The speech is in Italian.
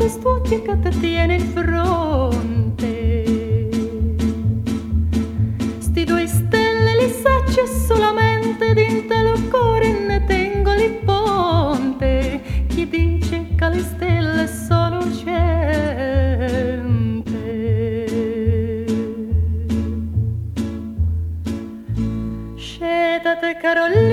quest'occhio che ti tiene in fronte. Sti due stelle li saccio solamente dentro lo cuore ne tengo il ponte. Chi dice che le stelle sono gente? Scetate Carolina